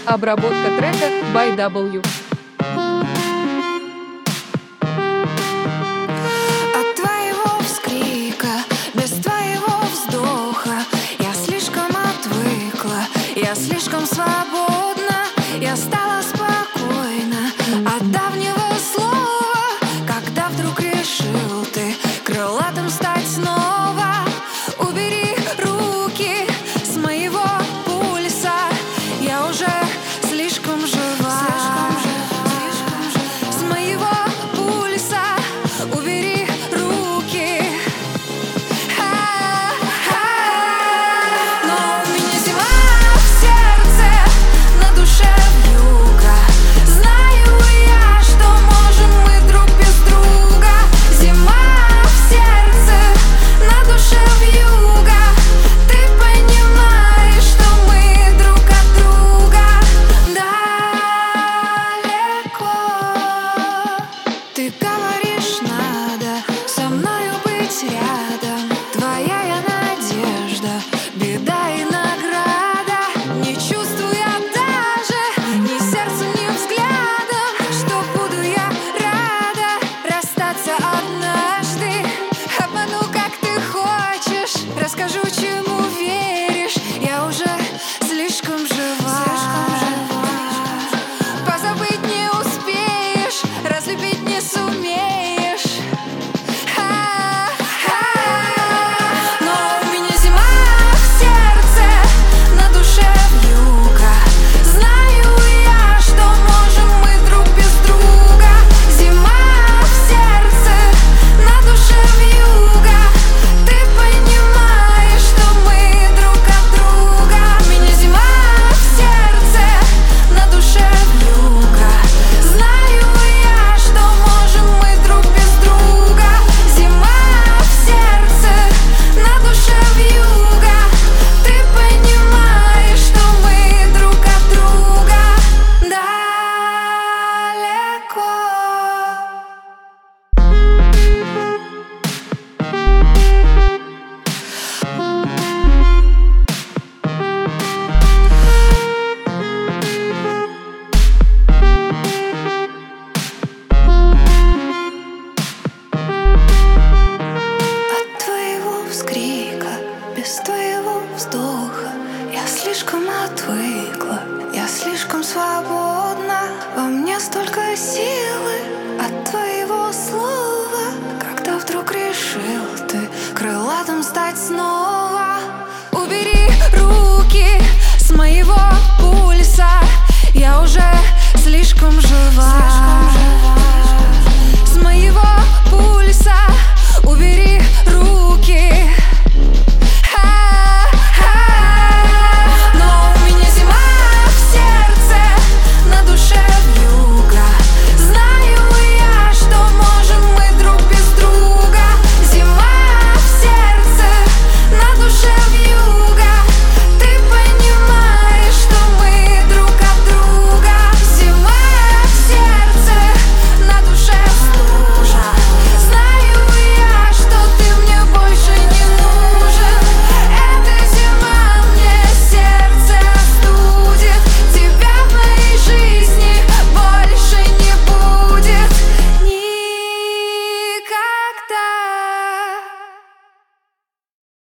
Обработка трека by W. От твоего вскрика, без твоего вздоха я слишком отвыкла, я слишком свободна, я стала спокойна от давнего слова, когда вдруг решил ты крылатым стать снова. Убери руки с моего пульса, я уже слишком жива. С моего пульса убери руки. Но у меня зима в сердце, на душе вьюга. Знаю я, что можем мы друг без друга. Зима в сердце, на душе вьюга. Ты понимаешь, что мы друг от друга далеко. Ты говоришь, надо со мною быть рядом. Твоя я надежда, беда и награда. Не чувствуя даже ни сердцем, ни взглядом, что буду я рада расстаться однажды. Обману, как ты хочешь, расскажу, чему веришь. Я уже слишком жива. Позабыть не успеешь, разлюбить не сумеешь. Но у меня зима в сердце, на душе вьюга. Знаю я, что можем мы друг без друга. Зима в сердце, на душе вьюга. Ты понимаешь, что мы друг от друга. У меня зима в сердце, на душе вьюга. Знаю я, что можем мы друг без друга. Зима в сердце, на душе вьюга. Ты понимаешь, что мы друг от друга далеко. От твоего вскрика, без твоего вздоха я слишком отвыкла, я слишком свободна. Во мне столько силы от твоего слова, когда вдруг решил ты крылатым стать снова.